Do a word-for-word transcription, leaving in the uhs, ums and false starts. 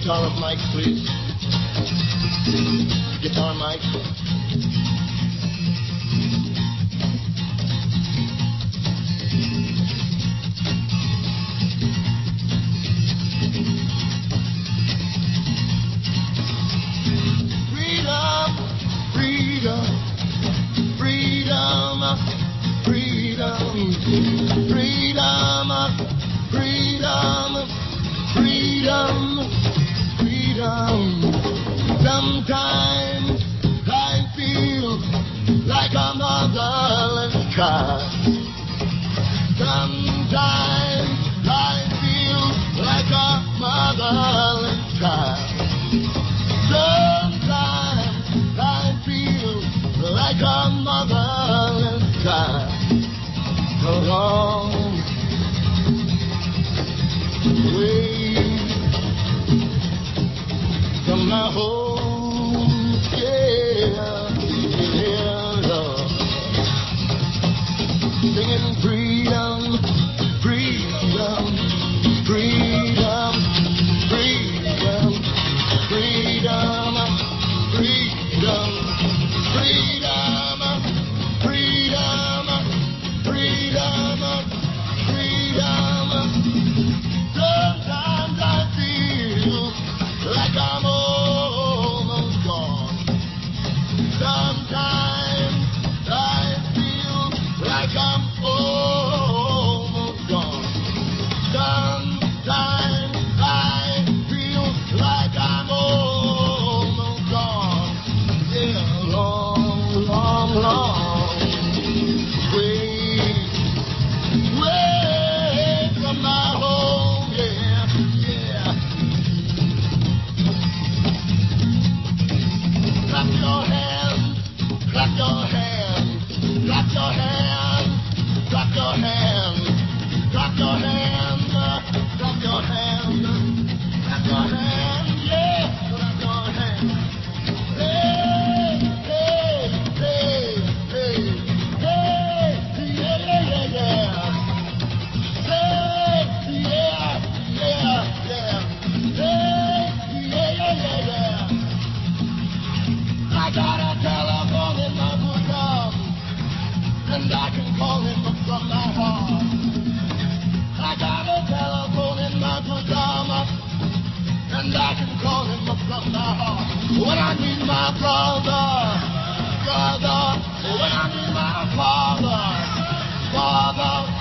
Guitar of Mike, please. Guitar Mike. Freedom, freedom, freedom, freedom, freedom, freedom, freedom, freedom. Sometimes I feel like a motherless child. Sometimes I feel like a motherless child. Sometimes I feel like a motherless child. So long way from my home, yeah, yeah, Lord. Singing freedom, freedom, freedom, freedom, freedom, freedom, freedom, freedom, freedom, freedom. Sometimes I feel like I'm almost gone. Sometimes I feel like I'm almost gone. Sometimes I feel like I'm almost gone. Yeah, long, long, long way, way from my home. Yeah, yeah. Clap your hands, clap your hands, clap your hands, clap your hands, clap your hands, clap your hands, clap your hands, yeah, clap your hands. Hey, hey, hey, hey, hey, yeah, yeah, yeah, yeah. Hey, yeah, yeah, yeah. Hey, yeah, yeah, yeah, yeah. I got a telephone in my bosom, and I can call him from my heart. I got a telephone in my bosom, and I can call him from my heart. When I need my brother, brother, when I need my father, father,